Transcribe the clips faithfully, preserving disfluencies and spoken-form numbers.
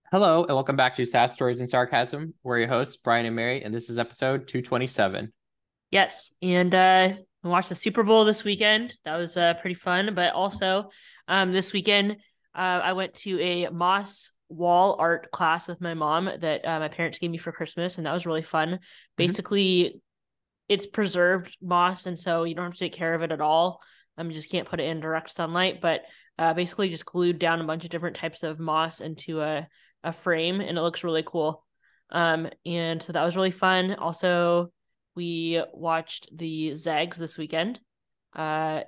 Hello, and welcome back to Sass Stories and Sarcasm. We're your hosts, Brian and Mary, and this is episode two twenty-seven. Yes, and uh, we watched the Super Bowl this weekend. That was uh, pretty fun. But also, um, this weekend, uh, I went to a moss wall art class with my mom that uh, my parents gave me for Christmas, and that was really fun. Mhm. Basically, it's preserved moss, and so you don't have to take care of it at all. Um, you just can't put it in direct sunlight, but uh, basically just glued down a bunch of different types of moss into a a frame, and it looks really cool. Um, and so that was really fun. Also, we watched the Zags this weekend. Uh,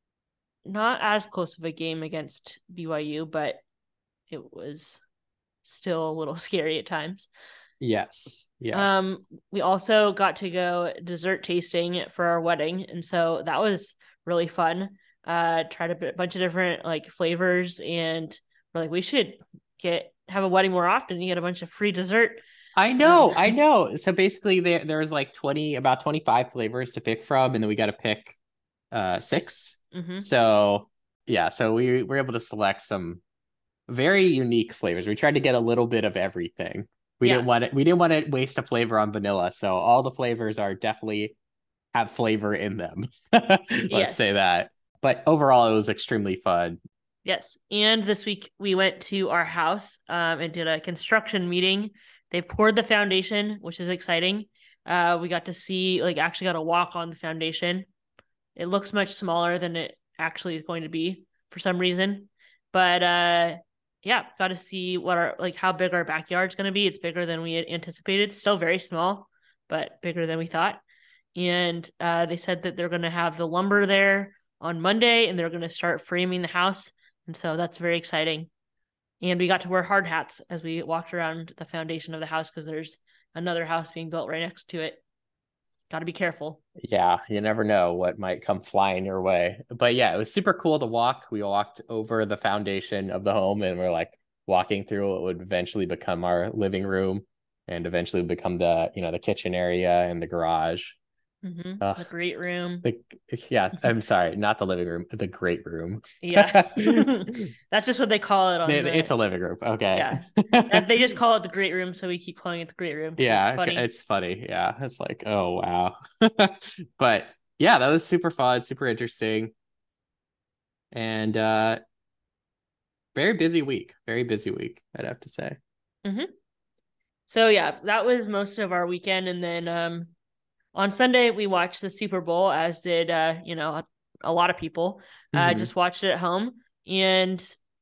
not as close of a game against B Y U, but it was still a little scary at times. Yes, yes. Um, we also got to go dessert tasting for our wedding, and so that was really fun. Uh, tried a bunch of different like flavors, and we're like, we should get have a wedding more often. You get a bunch of free dessert. I Um, know, I know. So basically, there there was like twenty, about twenty-five flavors to pick from, and then we got to pick uh six. six. Mm-hmm. So yeah, so we were able to select some very unique flavors. We tried to get a little bit of everything. We didn't Yeah. want it. We didn't want to waste a flavor on vanilla, so all the flavors are definitely have flavor in them. Let's say Yes. that. But overall, it was extremely fun. Yes. And this week we went to our house um, and did a construction meeting. They poured the foundation, which is exciting. Uh, we got to see, like, actually got to walk on the foundation. It looks much smaller than it actually is going to be for some reason. But uh, yeah, got to see what our, like, how big our backyard's going to be. It's bigger than we had anticipated. Still very small, but bigger than we thought. And uh, they said that they're going to have the lumber there on Monday and they're going to start framing the house. And so that's very exciting. And we got to wear hard hats as we walked around the foundation of the house because there's another house being built right next to it. Got to be careful. Yeah, you never know what might come flying your way. But yeah, it was super cool to walk. We walked over the foundation of the home and we're like walking through what would eventually become our living room and eventually become the, you know, the kitchen area and the garage. Mm-hmm. Uh, The great room. the yeah, I'm sorry, not the living room, the great room. Yeah. That's just what they call it on It's the, a living room. Okay. yeah. They just call it the great room. So we keep calling it the great room because it's Yeah, funny. it's funny. Yeah, it's like, oh wow. But yeah, that was super fun, super interesting. And uh very busy week. Very busy week, I'd have to say. Mm-hmm. So yeah, that was most of our weekend. And then um, on Sunday, we watched the Super Bowl, as did, uh, you know, a, a lot of people. Uh, Mm-hmm. just watched it at home. And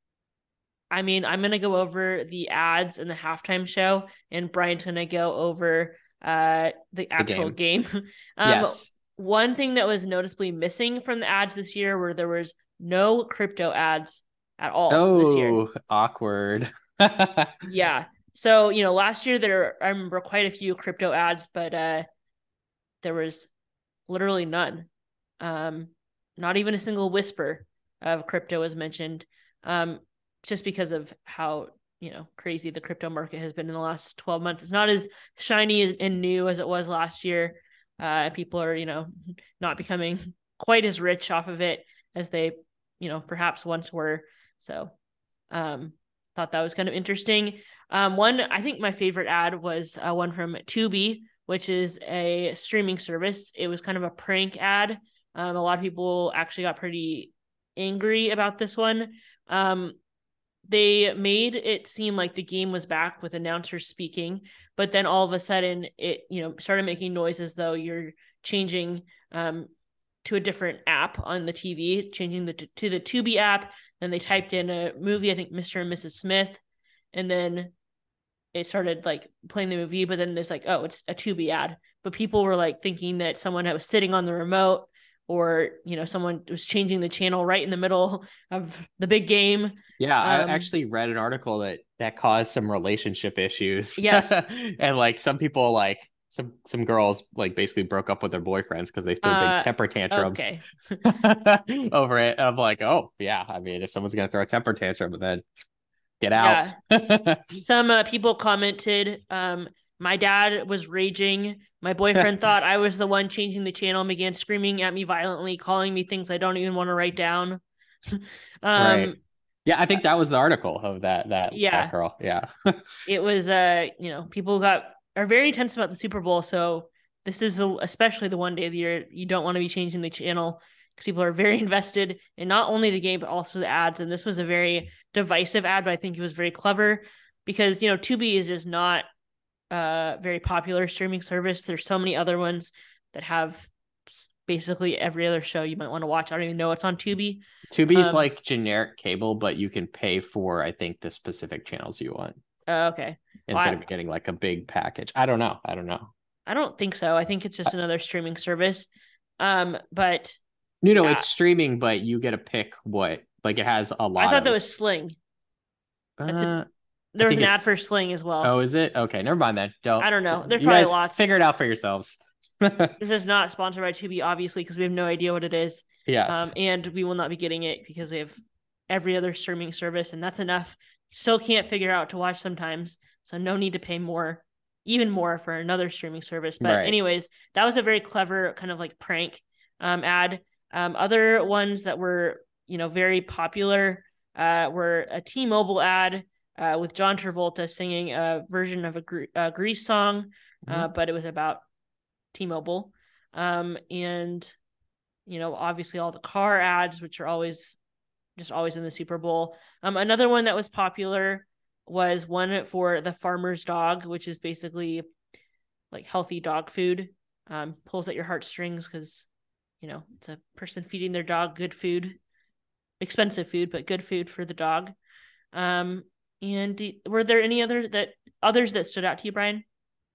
I mean, I'm going to go over the ads and the halftime show, and Brian's going to go over uh, the The actual game. game. um, Yes. One thing that was noticeably missing from the ads this year were there was no crypto ads at all this year. Oh, awkward. Yeah. So, you know, last year there I remember quite a few crypto ads, but uh there was literally none. Um, Not even a single whisper of crypto was mentioned. Um, just because of how, you know, crazy the crypto market has been in the last twelve months. It's not as shiny and new as it was last year. Uh, people are, you know, not becoming quite as rich off of it as they, you know, perhaps once were. So, um, thought that was kind of interesting. Um, one, I think my favorite ad was uh, one from Tubi, which is a streaming service. It was kind of a prank ad. Um, a lot of people actually got pretty angry about this one. Um, they made it seem like the game was back with announcers speaking, but then all of a sudden it, you know, started making noise as though you're changing um, to a different app on the T V, changing the to the Tubi app. Then they typed in a movie, I think Mister and Missus Smith, and then it started like playing the movie. But then there's like, oh, it's a Tubi ad. But people were like thinking that someone was sitting on the remote, or you know, someone was changing the channel right in the middle of the big game. Yeah, I Um, actually read an article that that caused some relationship issues. yes. And like some people like some some girls like basically broke up with their boyfriends because they threw big Uh, temper tantrums okay. over it. I'm like, oh yeah, I mean, if someone's gonna throw a temper tantrum, then get out. Yeah. Some uh, people commented, um, my dad was raging. My boyfriend thought I was the one changing the channel and began screaming at me violently, calling me things I don't even want to write down. um, Right. Yeah, I think that was the article of that that that Yeah, girl. Yeah. it was uh you know people got are very intense about the Super Bowl, so this is a, especially the one day of the year you don't want to be changing the channel because people are very invested in not only the game but also the ads. And this was a very divisive ad, but I think it was very clever because you know Tubi is just not a very popular streaming service. There's so many other ones that have basically every other show you might want to watch. I don't even know it's on Tubi. Tubi's Um, like generic cable, but you can pay for, I think, the specific channels you want uh, okay. Well, instead I, of getting like a big package. I don't know. I don't know. I don't think so. I think it's I, just another streaming service. Um, but you know, yeah, it's streaming, but you get to pick what, like it has a I lot thought that of. was Sling. That's it. Uh, I There was think an ad it's. for Sling as well. Oh, is it? Okay, never mind then. Don't. I don't know. There's You probably guys lots. figure it out for yourselves. This is not sponsored by Tubi, obviously, because we have no idea what it is. Um, Yes. and we will not be getting it because we have every other streaming service, and that's enough. Still can't figure out to watch sometimes, so no need to pay more, even more for another streaming service. But Right. anyways, that was a very clever kind of like prank um, ad. Um, other ones that were you know very popular uh, were a T-Mobile ad uh, with John Travolta singing a version of a, Gre- a Grease song, uh, Mhm. but it was about T-Mobile. Um, and you know, obviously all the car ads, which are always just always in the Super Bowl. Um, another one that was popular was one for the farmer's dog, which is basically like healthy dog food. Um, pulls at your heartstrings because you know it's a person feeding their dog good food, expensive food, but good food for the dog. Um, and the, were there any other that others that stood out to you, Brian?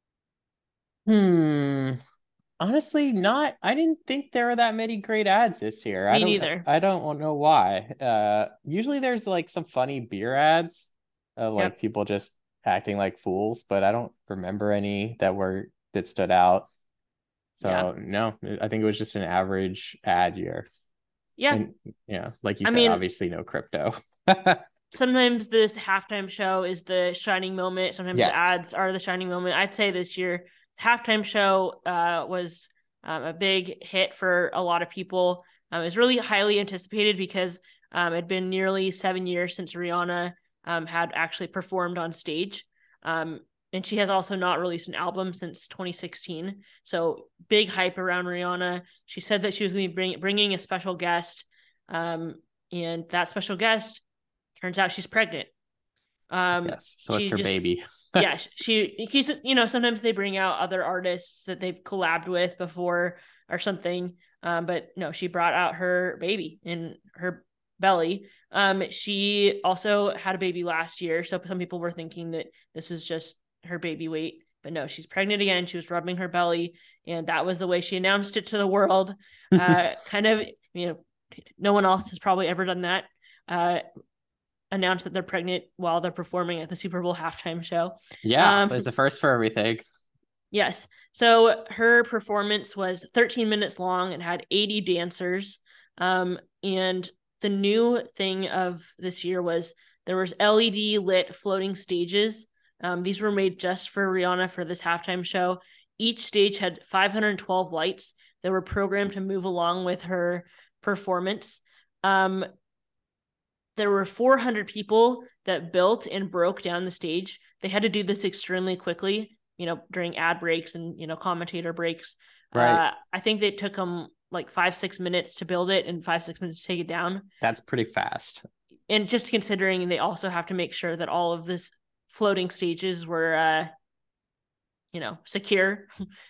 Hmm. Honestly, not. I didn't think there were that many great ads this year. I Me don't. neither. I don't know why. Uh, usually there's like some funny beer ads of like Yep. people just acting like fools, but I don't remember any that were that stood out. Yeah. So no, I think it was just an average ad year. Yeah. And yeah, like you I said, mean, obviously no crypto. sometimes this halftime show is the shining moment. Sometimes the Yes. ads are the shining moment. I'd say this year, halftime show uh, was um, a big hit for a lot of people. Um, it was really highly anticipated because um, it had been nearly seven years since Rihanna um, had actually performed on stage. Um, and she has also not released an album since twenty sixteen. So big hype around Rihanna. She said that she was going to be bring, bringing a special guest. Um, and that special guest turns out she's pregnant. Um, Yes. So it's she her just, baby. yeah, she, he's, you know, sometimes they bring out other artists that they've collabed with before or something. Um, but no, she brought out her baby in her belly. Um, she also had a baby last year. So some people were thinking that this was just her baby weight, but no, she's pregnant again. She was rubbing her belly, and that was the way she announced it to the world. Uh, kind of, you know, no one else has probably ever done that. Uh, announce that they're pregnant while they're performing at the Super Bowl halftime show. Yeah, Um, there's a first for everything. yes. So her performance was thirteen minutes long and had eighty dancers. Um, and the new thing of this year was there was L E D lit floating stages. Um, these were made just for Rihanna for this halftime show. Each stage had five hundred twelve lights that were programmed to move along with her performance. Um, there were four hundred people that built and broke down the stage. They had to do this extremely quickly, you know, during ad breaks and, you know, commentator breaks. Right. Uh, I think they took them like five, six minutes to build it and five, six minutes to take it down. That's pretty fast. And just considering they also have to make sure that all of this floating stages were, uh, you know, secure.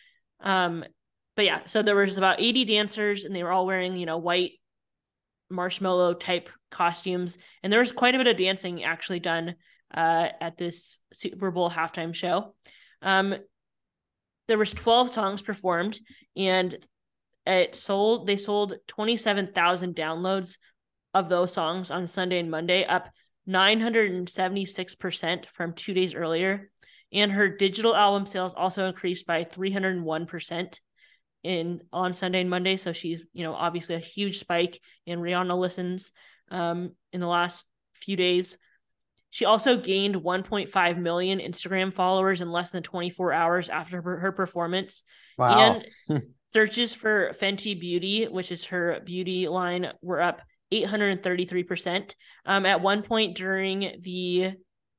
um, but yeah, so there was about eighty dancers and they were all wearing, you know, white marshmallow type costumes. And there was quite a bit of dancing actually done uh, at this Super Bowl halftime show. Um, there was twelve songs performed and it sold, they sold twenty-seven thousand downloads of those songs on Sunday and Monday, up nine hundred seventy-six percent from two days earlier. And her digital album sales also increased by three hundred one percent in on Sunday and Monday. So she's, you know, obviously a huge spike in Rihanna listens um, in the last few days. She also gained one point five million Instagram followers in less than twenty-four hours after her, her performance. Wow. And searches for Fenty Beauty, which is her beauty line, were up eight hundred thirty-three percent. Um, at one point during the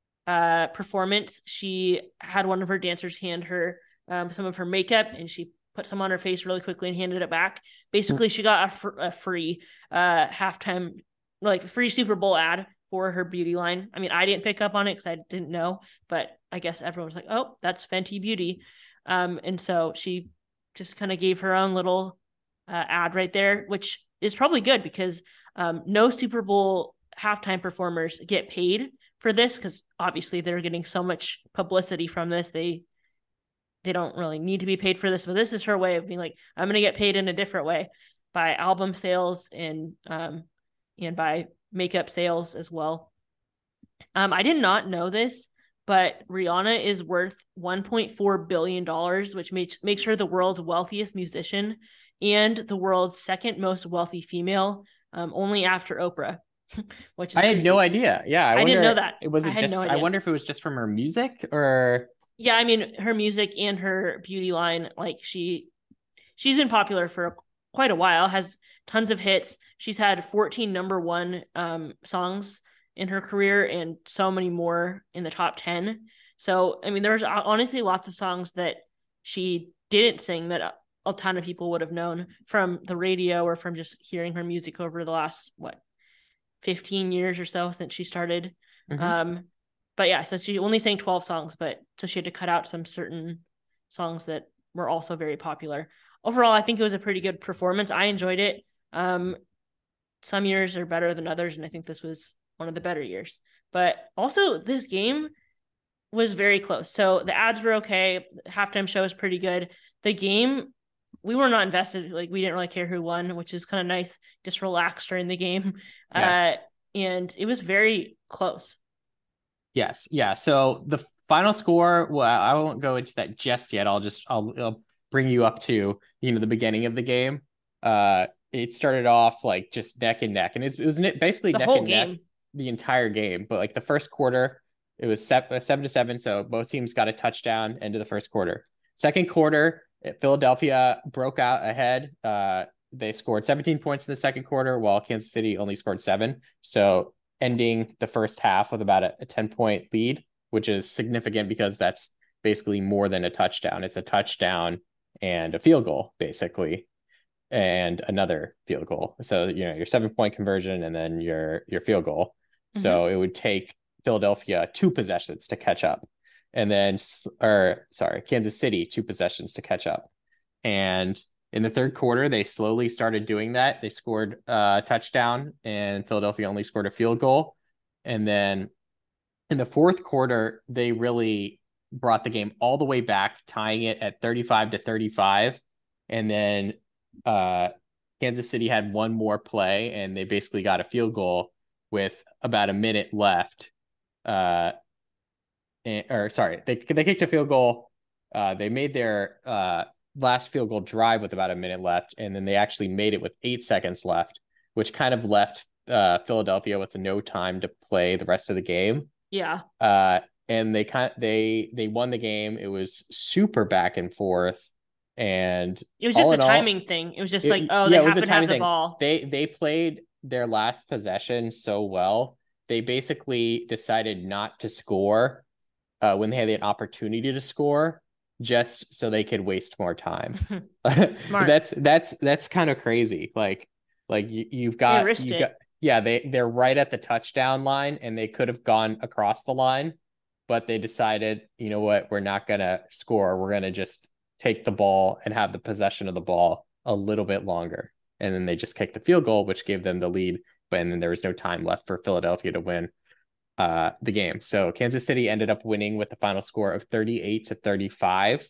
uh, performance, she had one of her dancers hand her um, some of her makeup, and she put some on her face really quickly and handed it back. Basically, she got a, fr- a free uh, halftime, like free Super Bowl ad for her beauty line. I mean, I didn't pick up on it because I didn't know, but I guess everyone was like, oh, that's Fenty Beauty. Um, and so she just kind of gave her own little uh, ad right there, which is probably good because um, no Super Bowl halftime performers get paid for this because obviously they're getting so much publicity from this. They they don't really need to be paid for this, but this is her way of being like, I'm going to get paid in a different way by album sales and um and by makeup sales as well. Um, I did not know this, but Rihanna is worth one point four billion dollars, which makes makes her the world's wealthiest musician and the world's second most wealthy female, um, only after Oprah, which is I had crazy. no idea. Yeah, I, I wonder. didn't know that. It was I it had just. no I idea. wonder if it was just from her music or. Yeah, I mean her music and her beauty line. Like she, she's been popular for quite a while. Has tons of hits. She's had fourteen number one um, songs in her career and so many more in the top ten. So I mean, there's honestly lots of songs that she didn't sing that a ton of people would have known from the radio or from just hearing her music over the last what fifteen years or so since she started. Mm-hmm. Um, but yeah, so she only sang twelve songs, but so she had to cut out some certain songs that were also very popular. Overall, I think it was a pretty good performance. I enjoyed it. Um, some years are better than others, and I think this was one of the better years. But also, this game was very close. So the ads were okay. The halftime show was pretty good. The game, we were not invested. Like, we didn't really care who won, which is kind of nice. Just relax during the game. Yes. Uh, and it was very close. Yes. Yeah. So the final score, well, I won't go into that just yet. I'll just, I'll, I'll bring you up to, you know, the beginning of the game. Uh, it started off like just neck and neck, and it was, it was basically the neck whole and game. neck the entire game. But like the first quarter, it was seven, seven to seven. So both teams got a touchdown into the first quarter. Second quarter, Philadelphia broke out ahead. Uh, they scored seventeen points in the second quarter, while Kansas City only scored seven. So ending the first half with about a, a ten point lead, which is significant because that's basically more than a touchdown. It's a touchdown and a field goal, basically, and another field goal. So, you know, your seven point conversion and then your, your field goal. Mm-hmm. So it would take Philadelphia two possessions to catch up. And then, or sorry, Kansas City, two possessions to catch up. And in the third quarter, they slowly started doing that. They scored a touchdown and Philadelphia only scored a field goal. And then in the fourth quarter, they really brought the game all the way back, tying it at thirty-five to thirty-five. And then uh, Kansas City had one more play and they basically got a field goal with about a minute left. Uh, and, or sorry, they, they kicked a field goal. Uh, they made their uh, last field goal drive with about a minute left, and then they actually made it with eight seconds left, which kind of left uh, Philadelphia with no time to play the rest of the game. Yeah. Uh, and they kind of, they they won the game. It was super back and forth, and it was just a timing all, thing. It was just it, like, oh, yeah, they happen to have the thing. ball. They they played their last possession so well. They basically decided not to score uh, when they had an opportunity to score, just so they could waste more time. Smart. that's that's that's kind of crazy. Like like you, you've got they you got yeah they they're right at the touchdown line, and they could have gone across the line, but they decided, you know what, we're not gonna score. We're gonna just take the ball and have the possession of the ball a little bit longer, and then they just kicked the field goal, which gave them the lead. But and then there was no time left for Philadelphia to win uh, the game. So Kansas City ended up winning with the final score of thirty-eight to thirty-five.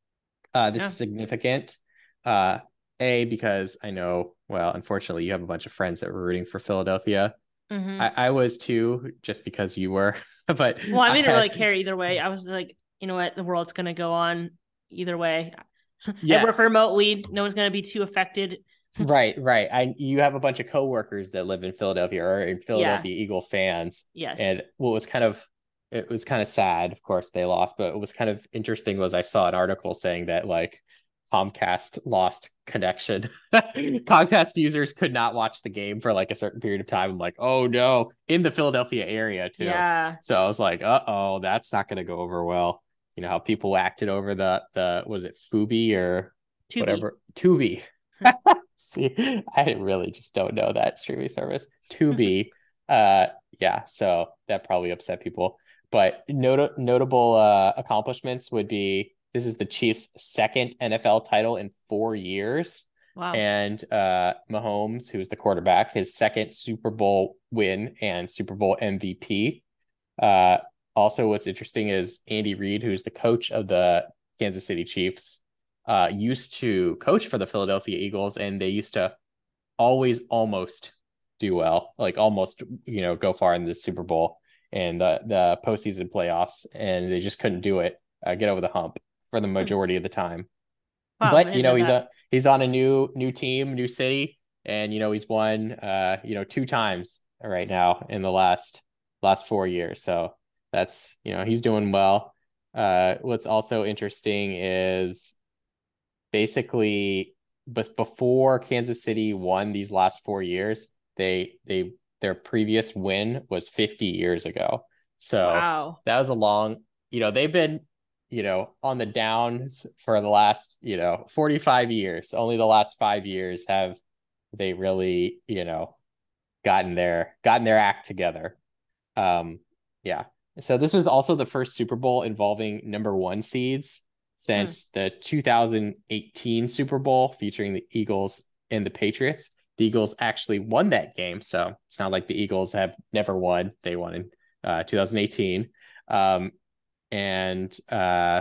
Uh, this yeah. is significant. Uh, A, because I know, well, unfortunately, you have a bunch of friends that were rooting for Philadelphia. Mm-hmm. I, I was too, just because you were. But well, I didn't I, really care either way. I was like, you know what, the world's going to go on either way. Yes. I work remotely. No one's going to be too affected. Right, right. I you have a bunch of coworkers that live in Philadelphia or in Philadelphia yeah. Eagle fans. Yes. And what was kind of it was kind of sad, of course they lost, but it was kind of interesting was I saw an article saying that like Comcast lost connection. Comcast users could not watch the game for like a certain period of time. I'm like, oh no, in the Philadelphia area too. Yeah. So I was like, uh oh, that's not going to go over well. You know how people acted over the the was it Fubi or Tubi. whatever Tubi. See, I really just don't know that streaming service. Tubi. uh, yeah, so that probably upset people. But not- notable uh, accomplishments would be this is the Chiefs' second N F L title in four years. Wow. And uh, Mahomes, who's the quarterback, his second Super Bowl win and Super Bowl M V P. Uh, also, what's interesting is Andy Reid, who's the coach of the Kansas City Chiefs, uh, used to coach for the Philadelphia Eagles, and they used to always almost do well, like almost, you know, go far in the Super Bowl and the, the postseason playoffs, and they just couldn't do it, uh, get over the hump for the majority of the time. Wow, but, you know, know he's that. a, he's on a new, new team, new city. And, you know, he's won, uh, you know, two times right now in the last, last four years. So that's, you know, he's doing well. Uh, what's also interesting is basically, but before Kansas City won these last four years, they, they, their previous win was fifty years ago. So wow. that was a long, you know, they've been, you know, on the downs for the last, you know, forty-five years. Only the last five years have they really, you know, gotten their, gotten their act together. Um, yeah. So this was also the first Super Bowl involving number one seeds since hmm. the two thousand eighteen Super Bowl featuring the Eagles and the Patriots. The Eagles actually won that game. So it's not like the Eagles have never won. They won in uh, two thousand eighteen. Um, and uh,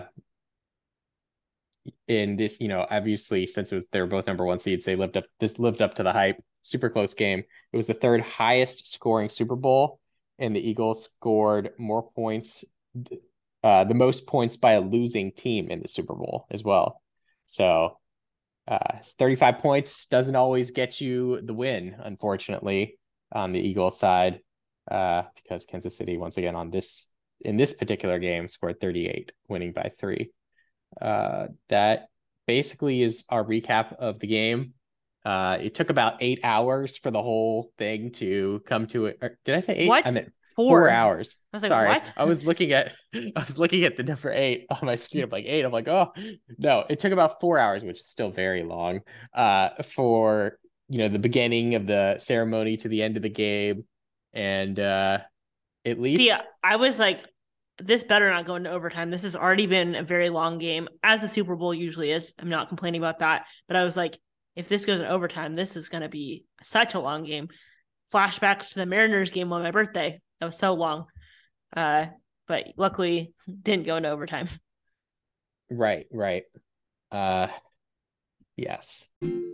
in this, you know, obviously, since it was they were both number one seeds, they lived up this lived up to the hype. Super close game. It was the third highest scoring Super Bowl, and the Eagles scored more points, uh, the most points by a losing team in the Super Bowl as well. So uh, thirty-five points doesn't always get you the win, unfortunately, on the Eagles side, uh, because Kansas City, once again, on this in this particular game, scored thirty-eight, winning by three. Uh, that basically is our recap of the game. Uh, it took about eight hours for the whole thing to come to it. Did I say eight? What? I meant four, four hours. I was like, Sorry. what? I was looking at I was looking at the number eight on my screen. I'm like, eight. I'm like, oh no, it took about four hours, which is still very long. Uh, for you know, the beginning of the ceremony to the end of the game. And uh at least See, I was like, this better not go into overtime. This has already been a very long game, as the Super Bowl usually is. I'm not complaining about that. But I was like, if this goes in overtime, this is going to be such a long game. Flashbacks to the Mariners game on my birthday. That was so long. Uh, but luckily, didn't go into overtime. Right, right. Uh, yes.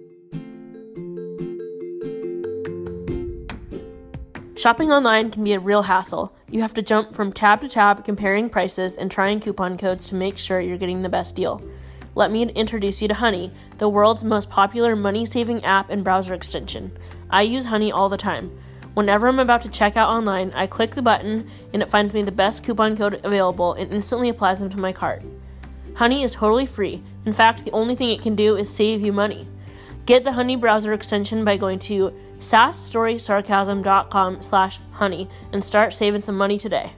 Shopping online can be a real hassle. You have to jump from tab to tab comparing prices and trying coupon codes to make sure you're getting the best deal. Let me introduce you to Honey, the world's most popular money-saving app and browser extension. I use Honey all the time. Whenever I'm about to check out online, I click the button and it finds me the best coupon code available and instantly applies them to my cart. Honey is totally free. In fact, the only thing it can do is save you money. Get the Honey browser extension by going to sassstorysarcasm.com slash honey and start saving some money today.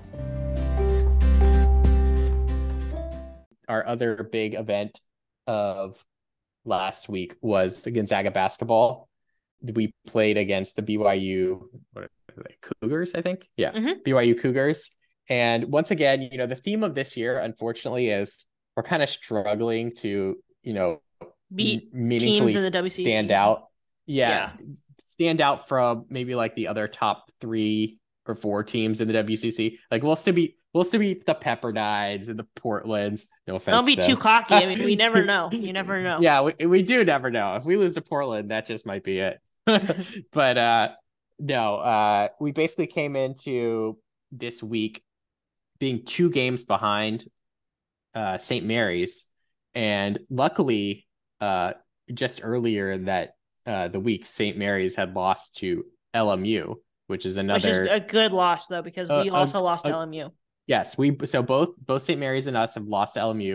Our other big event of last week was the Gonzaga basketball. We played against the B Y U what are they, Cougars, I think. Yeah, mm-hmm. B Y U Cougars. And once again, you know, the theme of this year, unfortunately, is we're kind of struggling to, you know, beat meaningfully teams in the W C C. Stand out. Yeah, yeah. Stand out from maybe like the other top three or four teams in the W C C. Like we'll still be we'll still be the Pepperdides and the Portlands. No offense. Don't be to too cocky. I mean, we never know. You never know. Yeah, we, we do never know. If we lose to Portland, that just might be it. But uh no, uh we basically came into this week being two games behind uh Saint Mary's, and luckily uh just earlier that uh the week Saint Mary's had lost to L M U, which is another which is a good loss though, because we uh, also uh, lost to uh, L M U. Yes, we so both both Saint Mary's and us have lost to L M U.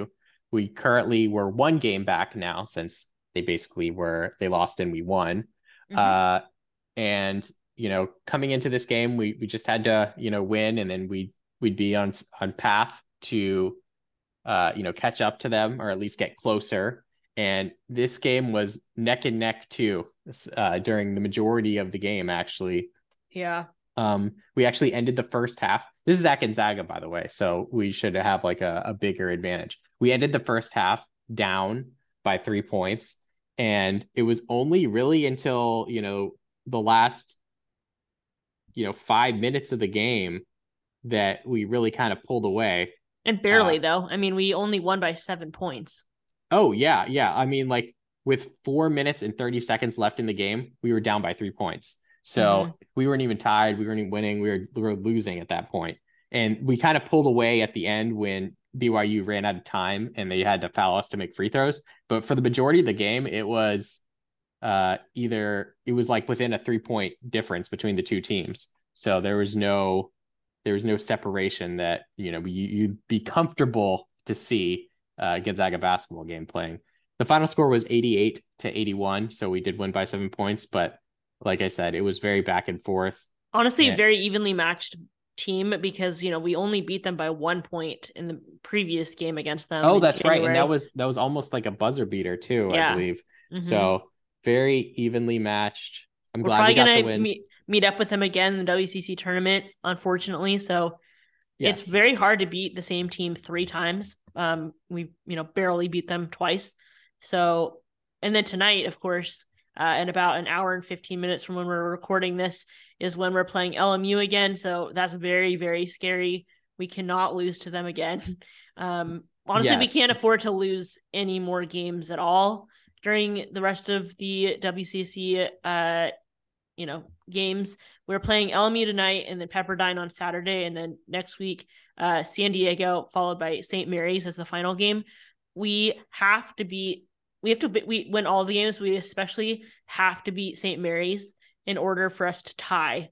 we currently were one game back now since they basically were, they lost and we won. Mm-hmm. Uh, and, you know, coming into this game, we, we just had to, you know, win, and then we, we'd be on, on path to, uh, you know, catch up to them, or at least get closer. And this game was neck and neck too, uh, during the majority of the game, actually. Yeah. Um, we actually ended the first half. This is at Gonzaga, by the way, so we should have like a, a bigger advantage. We ended the first half down by three points, and it was only really until, you know, the last, you know, five minutes of the game that we really kind of pulled away. And barely, uh, though. I mean, we only won by seven points. Oh, yeah, yeah. I mean, like, with four minutes and thirty seconds left in the game, we were down by three points. So mm-hmm. we weren't even tied. We weren't even winning. We were, we were losing at that point. And we kind of pulled away at the end when B Y U ran out of time and they had to foul us to make free throws. But for the majority of the game, it was uh, either, it was like within a three point difference between the two teams. So there was no, there was no separation that, you know, you, you'd be comfortable to see uh, Gonzaga basketball game playing. The final score was eighty-eight to eighty-one. So we did win by seven points, but like I said, it was very back and forth. Honestly, and- very evenly matched team, because, you know, we only beat them by one point in the previous game against them. Oh, that's January. Right. And that was, that was almost like a buzzer beater too, yeah. I believe. Mm-hmm. So very evenly matched. I'm We're glad we got gonna the win. Meet, meet up with them again in the W C C tournament, unfortunately. So yes. It's very hard to beat the same team three times. Um, we, you know, barely beat them twice. So, and then tonight, of course, Uh, in about an hour and fifteen minutes from when we're recording this is when we're playing L M U again. So that's very, very scary. We cannot lose to them again. Um, honestly, yes. We can't afford to lose any more games at all during the rest of the W C C, uh, you know, games. We're playing L M U tonight and then Pepperdine on Saturday. And then next week, uh, San Diego, followed by Saint Mary's as the final game. We have to beat We have to we win all the games. We especially have to beat Saint Mary's in order for us to tie.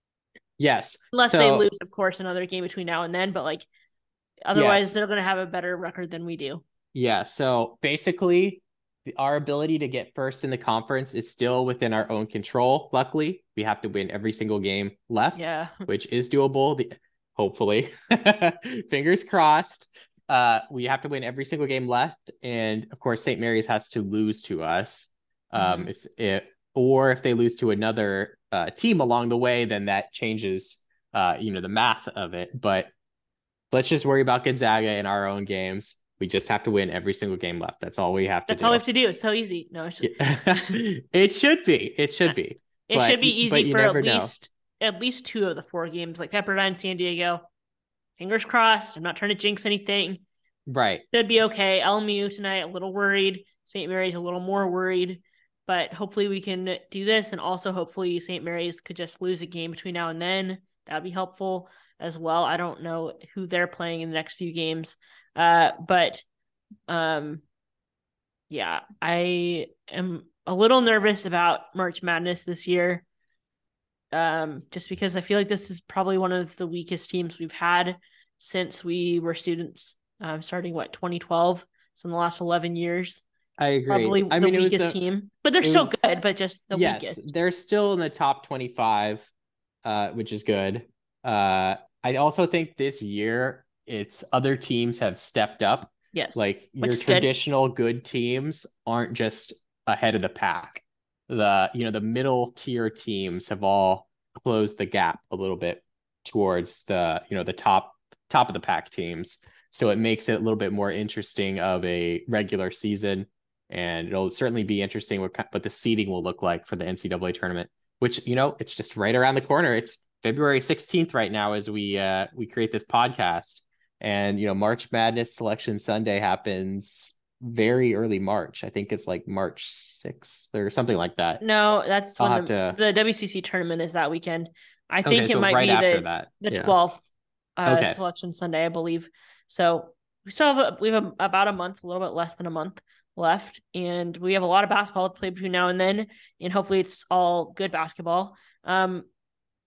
Yes. Unless so, they lose, of course, another game between now and then. But like, otherwise, yes. they're going to have a better record than we do. Yeah. So basically, our ability to get first in the conference is still within our own control. Luckily, we have to win every single game left, yeah, which is doable. The, hopefully, fingers crossed. Uh, we have to win every single game left, and of course, Saint Mary's has to lose to us. Um, mm-hmm. if it, or if they lose to another uh, team along the way, then that changes, uh, you know, the math of it. But let's just worry about Gonzaga in our own games. We just have to win every single game left. That's all we have to That's do. all we have to do. It's so easy. No, it's it should be. It should be. It but, should be easy for at know. least at least two of the four games, like Pepperdine, San Diego. Fingers crossed. I'm not trying to jinx anything. Right. Should be okay. L M U tonight, a little worried. Saint Mary's a little more worried. But hopefully we can do this. And also hopefully Saint Mary's could just lose a game between now and then. That would be helpful as well. I don't know who they're playing in the next few games. Uh, but um, yeah, I am a little nervous about March Madness this year. Um, just because I feel like this is probably one of the weakest teams we've had since we were students, um, starting what, twenty twelve. So in the last eleven years, I agree. Probably I the mean, weakest the, team, but they're still was, good, but just the yes, weakest. They're still in the top twenty-five, uh, which is good. Uh, I also think this year it's other teams have stepped up. Yes. Like your traditional good. good teams aren't just ahead of the pack. The, you know, the middle tier teams have all closed the gap a little bit towards the, you know, the top, top of the pack teams. So it makes it a little bit more interesting of a regular season. And it'll certainly be interesting what, what the seeding will look like for the N C double A tournament, which, you know, it's just right around the corner. It's February sixteenth right now as we, uh, we create this podcast. And, you know, March Madness Selection Sunday happens very early March. I think it's like March sixth or something like that. No, that's I'll when have the, to... the W C C tournament is that weekend. I think okay, it so might right be after the, that. the Yeah. twelfth uh, okay. Selection Sunday, I believe. So we still have a, we have a, about a month, a little bit less than a month left, and we have a lot of basketball to play between now and then, and hopefully it's all good basketball. Um,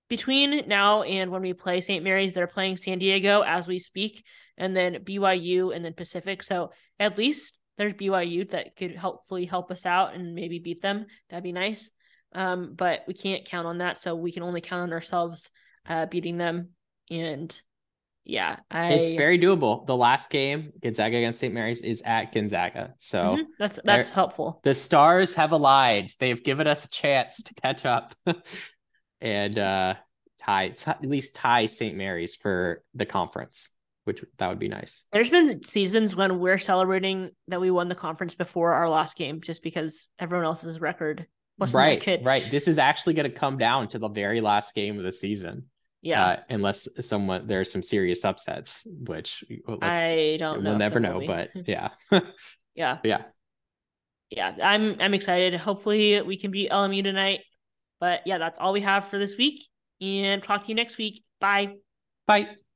between now and when we play Saint Mary's, they're playing San Diego as we speak, and then B Y U and then Pacific. So at least there's B Y U that could hopefully help us out and maybe beat them. That'd be nice. Um, but we can't count on that. So we can only count on ourselves uh, beating them. And yeah, I, it's very doable. The last game, Gonzaga against Saint Mary's, is at Gonzaga. So mm-hmm. that's that's helpful. The stars have aligned. They've given us a chance to catch up and uh, tie, t- at least tie Saint Mary's for the conference, which that would be nice. There's been seasons when we're celebrating that we won the conference before our last game, just because everyone else's record wasn't right, that good. Right. This is actually going to come down to the very last game of the season. Yeah. Uh, unless someone there's some serious upsets, which I don't know. We'll never know, but yeah. yeah. Yeah. Yeah. I'm I'm excited. Hopefully we can beat L M U tonight. But yeah, that's all we have for this week. And talk to you next week. Bye. Bye.